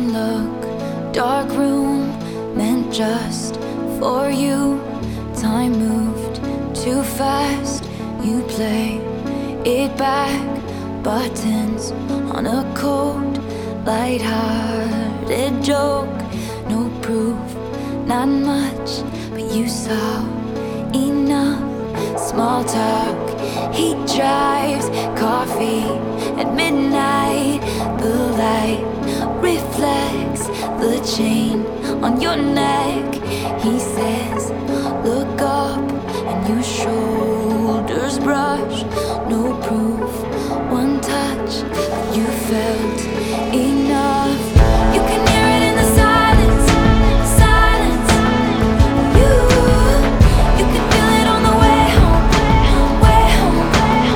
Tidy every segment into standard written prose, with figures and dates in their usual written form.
Don't look, dark room meant just for you. Time moved too fast, you play it back. Buttons on a cold, light-hearted joke. No proof, not much, but you saw enough. Small talk, he drives, coffee at midnight. The light reflects the chain on your neck. He says, look up, and your shoulders brush. No proof, one touch, you felt enough. You can hear it in the silence, silence. You can feel it on the way home, way home.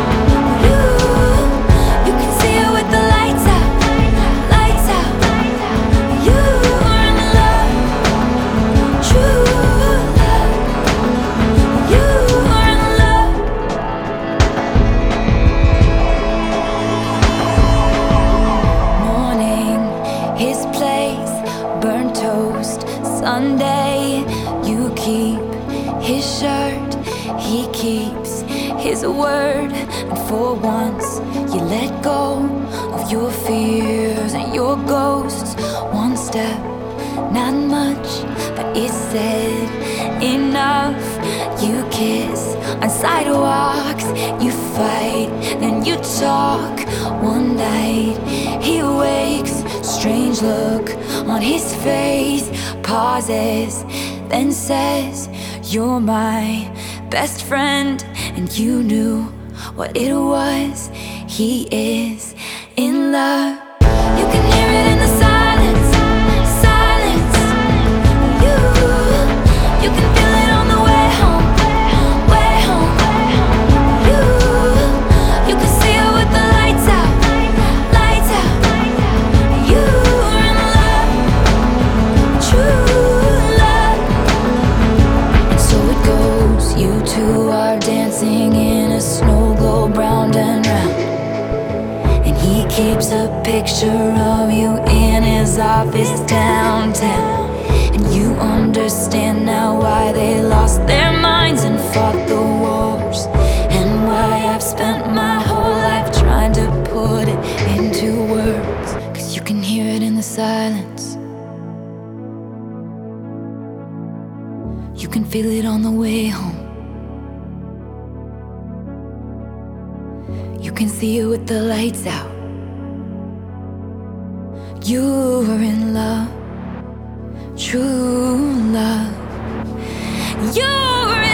You can see it with the lights out, lights out. You are in love, true love. You are in love. Morning, his place, burnt toast, Sunday. You keep his shirt, he keeps his word. And for once, you let go of your fears and your ghosts. One step, not much, but it said enough. You kiss on sidewalks, you fight, then you talk. One night, he wakes, strange look on his face. Pauses, then says, you're my best friend. And you knew what it was. He is in love. You can hear it in the silence, silence. You can feel it on the way home, way home. You can see it with the lights out, lights out. You are in love, true love. And so it goes, you two are dancing in a snow globe round and round. And he keeps a picture of you in his office downtown. And you understand now why they lost their minds and fought the wars, and why I've spent my whole life trying to put it into words. 'Cause you can hear it in the silence. You can feel it on the way home. You can see it with the lights out. You're in love, true love. You're